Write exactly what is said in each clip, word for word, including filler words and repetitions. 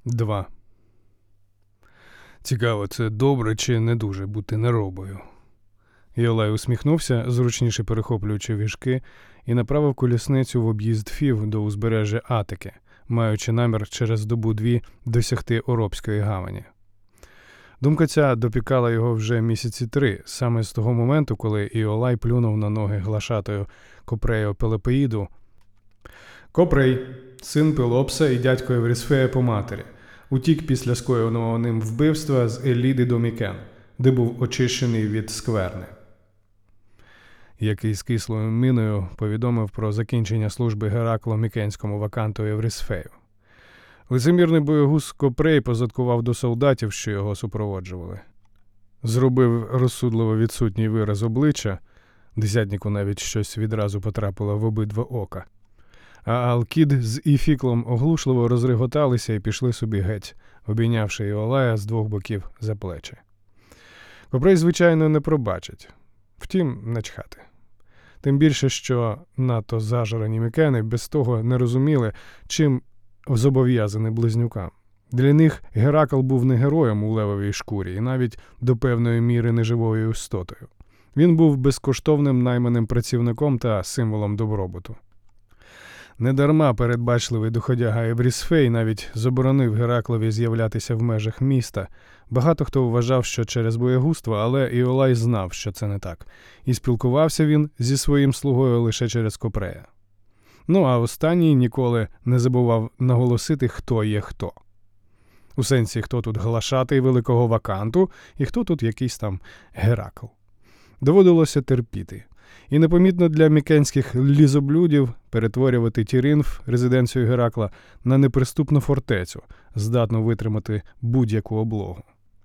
Два. Цікаво, це добре чи не дуже бути неробою? Іолай усміхнувся, зручніше перехоплюючи віжки, і направив колісницю в об'їзд Фів до узбережжя Атики, маючи намір через добу-дві досягти Оробської гавані. Думка ця допікала його вже місяці три, саме з того моменту, коли Іолай плюнув на ноги глашатою Копрею Пелопеїду. Копрей, син Пелопса і дядько Еврісфея по матері, утік після скоєного ним вбивства з Еліди до Мікен, де був очищений від скверни. Який з кислою міною повідомив про закінчення служби Геракла Мікенському ваканту Еврісфею. Лицемірний боягуз Копрей позадкував до солдатів, що його супроводжували. Зробив розсудливо відсутній вираз обличчя, десятнику навіть щось відразу потрапило в обидва ока. А Алкід з Іфіклом оглушливо розреготалися і пішли собі геть, обійнявши Іолая з двох боків за плечі. Копрей, звичайно, не пробачить. Втім, начхати. Тим більше, що надто зажарені мікени без того не розуміли, чим зобов'язаний близнюкам. Для них Геракл був не героєм у левовій шкурі і навіть до певної міри неживою істотою. Він був безкоштовним найманим працівником та символом добробуту. Недарма передбачливий доходяга Еврісфей навіть заборонив Гераклові з'являтися в межах міста. Багато хто вважав, що через боягузтво, але Іолай знав, що це не так. І спілкувався він зі своїм слугою лише через Копрея. Ну, а останній ніколи не забував наголосити, хто є хто. У сенсі, хто тут глашатий великого ваканту і хто тут якийсь там Геракл. Доводилося терпіти. І непомітно для мікенських лізоблюдів перетворювати Тіринф, резиденцію Геракла, на неприступну фортецю, здатну витримати будь-яку облогу.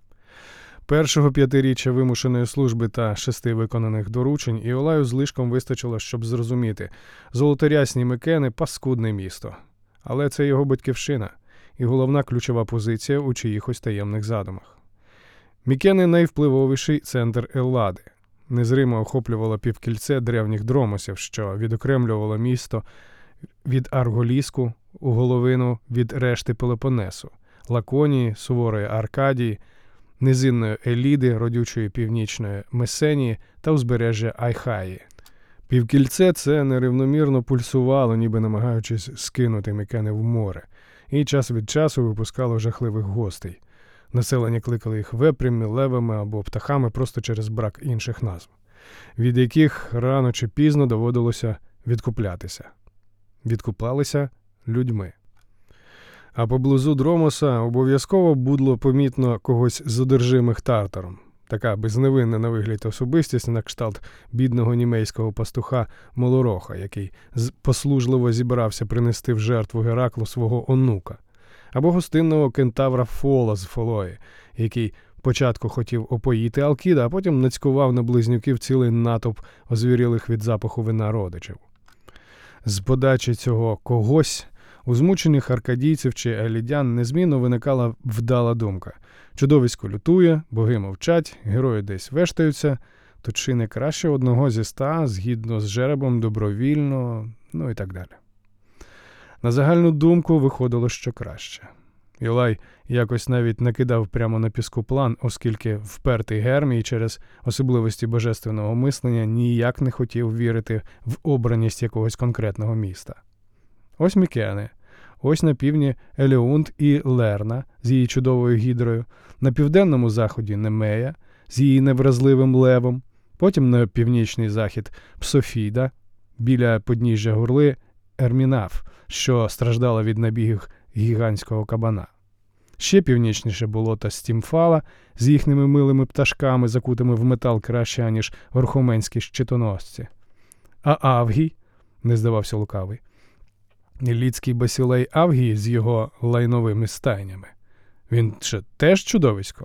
Першого п'ятиріччя вимушеної служби та шести виконаних доручень Іолаю злишком вистачило, щоб зрозуміти – золотарясні Микени – паскудне місто. Але це його батьківщина і головна ключова позиція у чиїхось таємних задумах. Мікени – найвпливовіший центр Еллади. Незримо охоплювало півкільце древніх дромосів, що відокремлювало місто від Арголіску, у головину від решти Пелопонесу, Лаконії, суворої Аркадії, низинної Еліди, родючої північної Месенії та узбережжя Айхаї. Півкільце це нерівномірно пульсувало, ніби намагаючись скинути Мікени в море, і час від часу випускало жахливих гостей. Населення кликали їх вепрями, левами або птахами просто через брак інших назв, від яких рано чи пізно доводилося відкуплятися. Відкуплалися людьми. А поблизу Дромоса обов'язково було помітно когось з одержимих Тартаром. Така безневинна на вигляд особистість на кшталт бідного німейського пастуха Молороха, який послужливо зібрався принести в жертву Гераклу свого онука. Або гостинного кентавра Фола з Фолої, який спочатку хотів опоїти Алкіда, а потім нацькував на близнюків цілий натовп озвірілих від запаху вина родичів. З подачі цього когось у змучених аркадійців чи елідян незмінно виникала вдала думка. Чудовисько лютує, боги мовчать, герої десь вештаються, то чи не краще одного зі ста, згідно з жеребом, добровільно, ну і так далі. На загальну думку виходило, що краще. Іолай якось навіть накидав прямо на піску план, оскільки впертий Гермій через особливості божественного мислення ніяк не хотів вірити в обраність якогось конкретного міста. Ось Мікени, ось на півдні Елеунд і Лерна з її чудовою гідрою, на південному заході Немея з її невразливим левом, потім на північний захід Псофіда, біля подніжжя Гурли Ермінаф, що страждала від набігів гігантського кабана. Ще північніше болота Стімфала з їхніми милими пташками, закутими в метал краще, аніж орхоменські щитоносці. А Авгій, не здавався лукавий, Лідський басілей Авгій з його лайновими стайнями. Він що, теж чудовисько?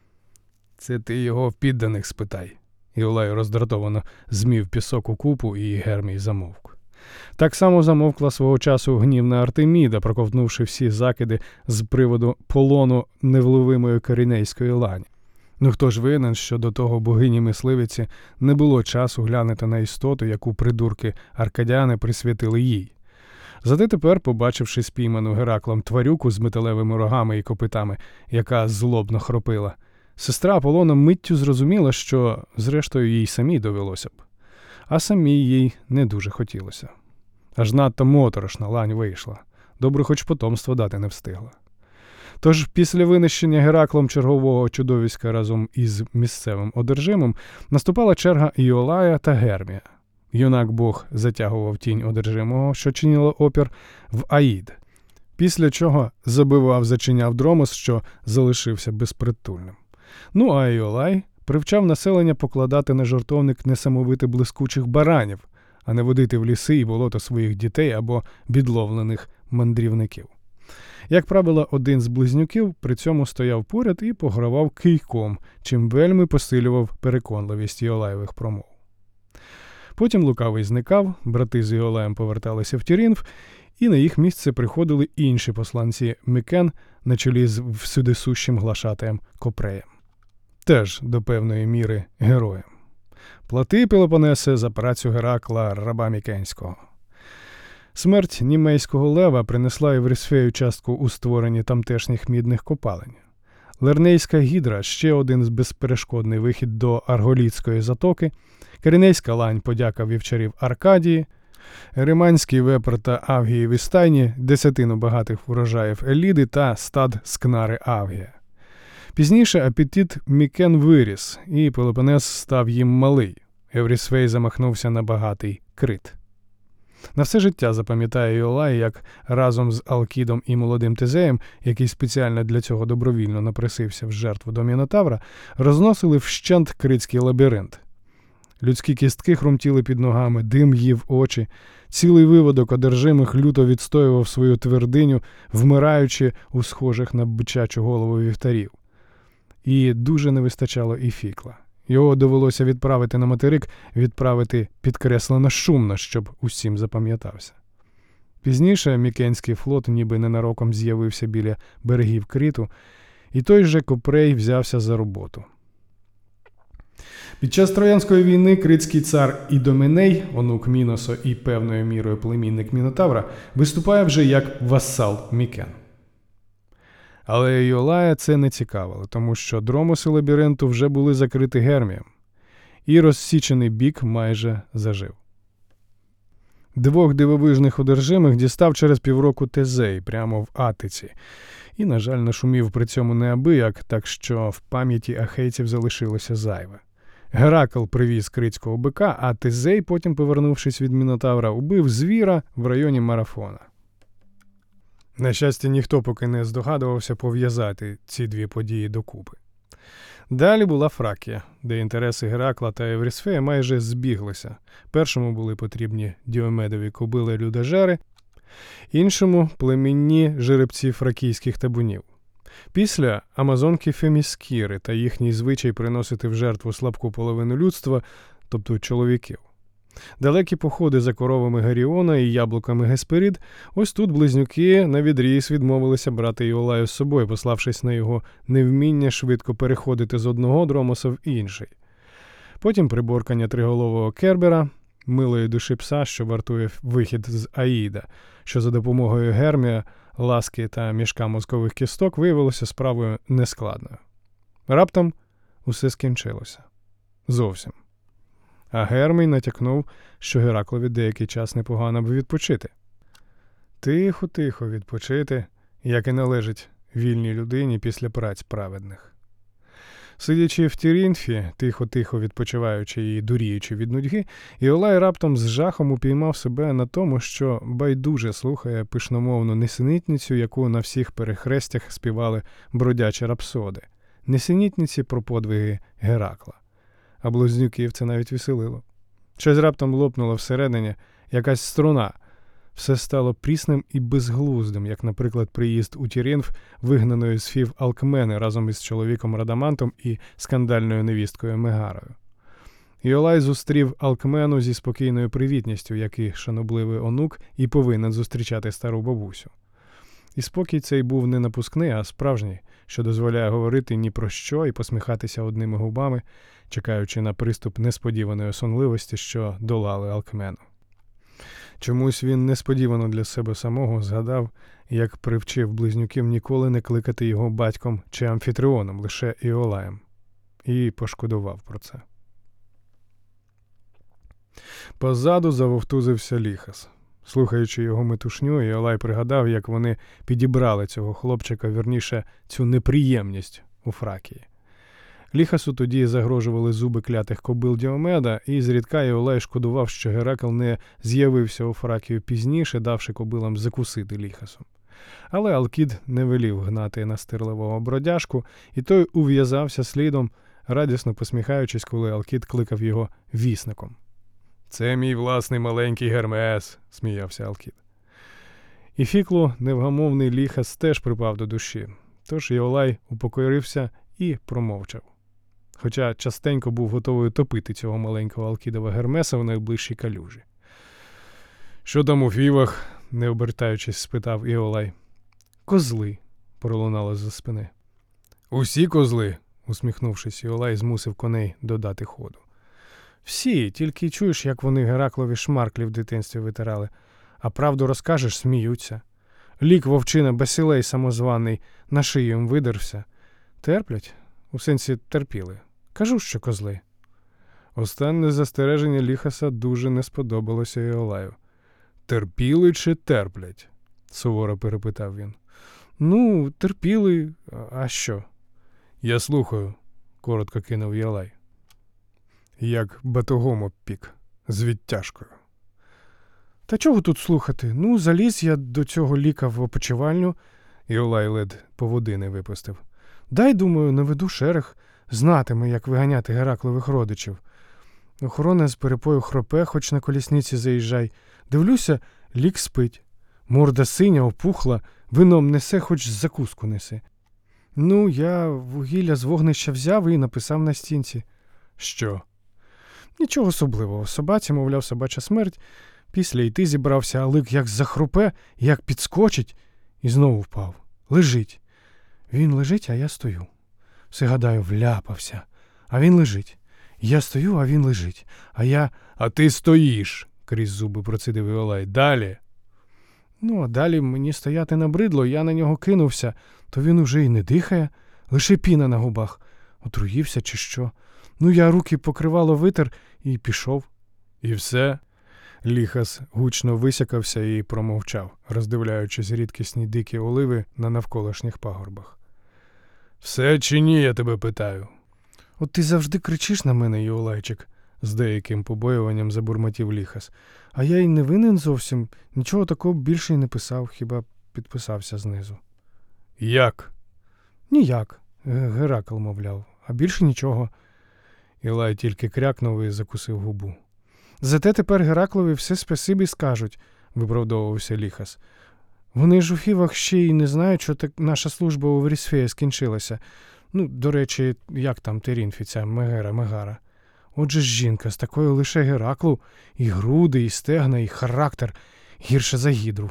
Це ти його в підданих спитай. Іолай роздратовано змів пісок у купу, і Гермій замовк. Так само замовкла свого часу гнівна Артеміда, проковтнувши всі закиди з приводу полону невловимої корінейської лані. Ну хто ж винен, що до того богині-мисливиці не було часу глянути на істоту, яку придурки аркадяни присвятили їй? Зате тепер, побачивши спійману Гераклом тварюку з металевими рогами і копитами, яка злобно хропила, сестра Аполлона миттю зрозуміла, що, зрештою, їй самій довелося б. А самій їй не дуже хотілося. Аж надто моторошна лань вийшла. Добре, хоч потомство дати не встигла. Тож після винищення Гераклом чергового чудовиська разом із місцевим одержимим наступала черга Іолая та Гермія. Юнак-бог затягував тінь одержимого, що чинило опір, в Аїд, після чого забивав-зачиняв Дромос, що залишився безпритульним. Ну а Іолай привчав населення покладати на жертовник несамовито блискучих баранів, а не водити в ліси і болото своїх дітей або бідловлених мандрівників. Як правило, один з близнюків при цьому стояв поряд і погравав кийком, чим вельми посилював переконливість Іолаєвих промов. Потім лукавий зникав, брати з Іолаєм поверталися в Тірінф, і на їх місце приходили інші посланці Мікен на чолі з всюдисущим глашатаєм Копреєм. Теж до певної міри героєм. Плати, Пелопонесе, за працю Геракла, раба Мікенського. Смерть німейського лева принесла Єврисфею частку у створенні тамтешніх мідних копалень. Лернейська гідра – ще один безперешкодний вихід до Арголітської затоки, Киринейська лань – подяка вівчарів Аркадії, Риманський вепр та Авгієві стайні – десятину багатих врожаїв Еліди та стад скнари Авгія. Пізніше апетит Мікен виріс, і Пелопонес став їм малий. Єврисфей замахнувся на багатий Крит. На все життя запам'ятає Іолай, як разом з Алкідом і молодим Тезеєм, який спеціально для цього добровільно напросився в жертву до Мінотавра, розносили вщент критський лабіринт. Людські кістки хрумтіли під ногами, дим їв очі, цілий виводок одержимих люто відстоював свою твердиню, вмираючи у схожих на бичачу голову вівтарів. І дуже не вистачало і фікла. Його довелося відправити на материк, відправити підкреслено шумно, щоб усім запам'ятався. Пізніше Мікенський флот ніби ненароком з'явився біля берегів Криту, і той же Копрей взявся за роботу. Під час Троянської війни критський цар Ідоменей, онук Міносо і певною мірою племінник Мінотавра, виступає вже як васал Мікен. Але Іолая це не цікавило, тому що дромоси лабіринту вже були закриті Гермієм, і розсічений бік майже зажив. Двох дивовижних одержимих дістав через півроку Тезей прямо в Атиці, і, на жаль, нашумів при цьому неабияк, так що в пам'яті ахейців залишилося зайве. Геракл привіз критського бика, а Тезей, потім повернувшись від Мінотавра, убив звіра в районі Марафона. На щастя, ніхто поки не здогадувався пов'язати ці дві події докупи. Далі була Фракія, де інтереси Геракла та Єврисфея майже збіглися. Першому були потрібні Діомедові кобили-людожери, іншому – племінні жеребці фракійських табунів. Після – амазонки Феміскіри та їхній звичай приносити в жертву слабку половину людства, тобто чоловіків. Далекі походи за коровами Геріона і яблуками Гесперід, ось тут близнюки навідріз відмовилися брати Іолаю з собою, пославшись на його невміння швидко переходити з одного дромоса в інший. Потім приборкання триголового Кербера, милої душі пса, що вартує вихід з Аїда, що за допомогою Гермія, ласки та мішка мозкових кісток виявилося справою нескладною. Раптом усе скінчилося. Зовсім. А Гермій натякнув, що Гераклові деякий час непогано б відпочити. Тихо-тихо відпочити, як і належить вільній людині після праць праведних. Сидячи в Тірінфі, тихо-тихо відпочиваючи і дуріючи від нудьги, Іолай раптом з жахом упіймав себе на тому, що байдуже слухає пишномовну несенітницю, яку на всіх перехрестях співали бродячі рапсоди. Несенітниці про подвиги Геракла. А близнюків це навіть веселило. Щось раптом лопнуло всередині, якась струна. Все стало прісним і безглуздим, як, наприклад, приїзд у Тірінф вигнаної з Фів Алкмени разом із чоловіком Радамантом і скандальною невісткою Мегарою. Іолай зустрів Алкмену зі спокійною привітністю, як і шанобливий онук, і повинен зустрічати стару бабусю. І спокій цей був не напускний, а справжній, що дозволяє говорити ні про що і посміхатися одними губами, чекаючи на приступ несподіваної сонливості, що долали Алкмену. Чомусь він несподівано для себе самого згадав, як привчив близнюків ніколи не кликати його батьком чи Амфітріоном, лише Іолаєм. І пошкодував про це. Позаду завовтузився Ліхас. Слухаючи його метушню, Іолай пригадав, як вони підібрали цього хлопчика, вірніше, цю неприємність у Фракії. Ліхасу тоді загрожували зуби клятих кобил Діомеда, і зрідка Іолай шкодував, що Геракл не з'явився у Фракію пізніше, давши кобилам закусити Ліхасу. Але Алкід не велів гнати настирливого бродяжку, і той ув'язався слідом, радісно посміхаючись, коли Алкід кликав його вісником. «Це мій власний маленький Гермес», – сміявся Алкід. І Фіклу невгамовний Ліхас теж припав до душі, тож Іолай упокорився і промовчав. Хоча частенько був готовий топити цього маленького Алкідова Гермеса в найближчій калюжі. «Що там у фівах?» – не обертаючись, спитав Іолай. «Козли», – пролунало з-за спини. «Усі козли?» – усміхнувшись, Іолай змусив коней додати ходу. «Всі, тільки чуєш, як вони Гераклові шмарклі в дитинстві витирали. А правду розкажеш – сміються. Лік вовчина Басілей самозваний на шию їм видерся. Терплять? У сенсі терпіли. Кажу, що козли». Останнє застереження Ліхаса дуже не сподобалося Іолаю. «Терпіли чи терплять?» – суворо перепитав він. «Ну, терпіли, а що?» «Я слухаю», – коротко кинув Іолай. Як батогом обпік, з відтяжкою. «Та чого тут слухати? Ну, заліз я до цього ліка в опочивальню», – Іолай лед поводи не випустив. «Дай, думаю, наведу шерех, знатиме, як виганяти Гераклових родичів. Охорона з перепою хропе, хоч на колісниці заїжджай. Дивлюся, лік спить. Морда синя, опухла, вином несе, хоч закуску неси. Ну, я вугілля з вогнища взяв і написав на стінці». «Що?» «Нічого особливого. Собаці, мовляв, собача смерть. Після йти зібрався, а лик як захрупе, як підскочить, і знову впав. Лежить. Він лежить, а я стою. Все, гадаю, вляпався. А він лежить. Я стою, а він лежить. А я... А ти стоїш!» – крізь зуби процидив Іолай. «Далі!» Ну, а далі мені стояти набридло, я на нього кинувся. То він уже й не дихає, лише піна на губах. Отруївся чи що. Ну, я руки покривало витер і пішов». «І все?» Ліхас гучно висякався і промовчав, роздивляючись рідкісні дикі оливи на навколишніх пагорбах. «Все чи ні, я тебе питаю?» «От ти завжди кричиш на мене, Іолайчик», – з деяким побоюванням забурмотів Ліхас. «А я й не винен зовсім, нічого такого більше й не писав, хіба підписався знизу». «Як?» «Ніяк», – Геракл мовляв, а більше нічого». Іолай тільки крякнув і закусив губу. «Зате тепер Гераклові все спасибі скажуть», – виправдовувався Ліхас. «Вони ж у фівах ще й не знають, що так наша служба у Верісфеї скінчилася. Ну, до речі, як там Терінфі, ця Мегера Мегара. Отже ж жінка, з такою лише Гераклу, і груди, і стегна, і характер, гірше за гідру».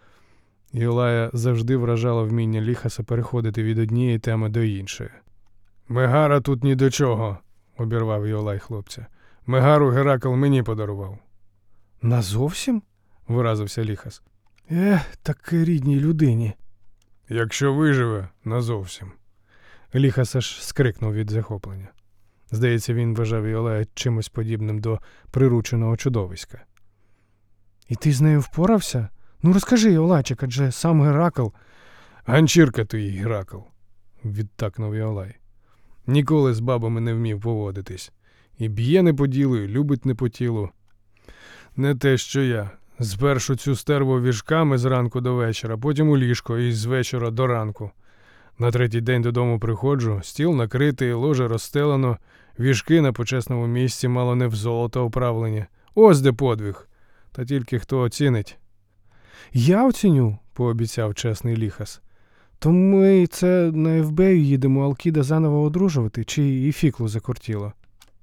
Іолая завжди вражало вміння Ліхаса переходити від однієї теми до іншої. «Мегара тут ні до чого», – обірвав Іолай хлопця. «Мегару Геракл мені подарував». «Назовсім?» – виразився Ліхас. «Ех, таки рідній людині». «Якщо виживе, назовсім». Ліхас аж скрикнув від захоплення. Здається, він вважав Іолая чимось подібним до прирученого чудовиська. «І ти з нею впорався? Ну розкажи, Іолайчик, адже сам Геракл...» «Ганчірка твій, Геракл», – відтакнув Іолай. «Ніколи з бабами не вмів поводитись. І б'є не по ділу, і любить не по тілу. Не те, що я. Спершу цю стерву віжками з ранку до вечора, потім у ліжко і з вечора до ранку. На третій день додому приходжу, стіл накритий, ложе розстелено, віжки на почесному місці мало не в золото оправлені. Ось де подвиг. Та тільки хто оцінить». «Я оціню», – пообіцяв чесний Ліхас. «То ми це на Евбею їдемо Алкіда заново одружувати, чи і Фіклу закортіло?»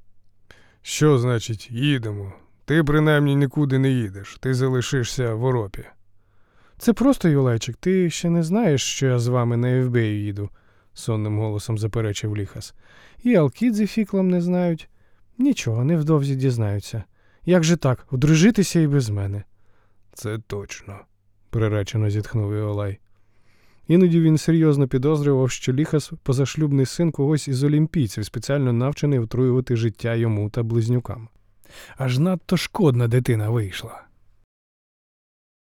«Що значить їдемо? Ти принаймні нікуди не їдеш, ти залишишся в Оропі». «Це просто, Іолайчик, ти ще не знаєш, що я з вами на Евбею їду», – сонним голосом заперечив Ліхас. «І Алкід зі Фіклом не знають. Нічого, невдовзі дізнаються. Як же так, одружитися і без мене?» Це точно, приречено зітхнув Іолай. Іноді він серйозно підозрював, що Ліхас – позашлюбний син когось із олімпійців, спеціально навчений отруювати життя йому та близнюкам. Аж надто шкодна дитина вийшла.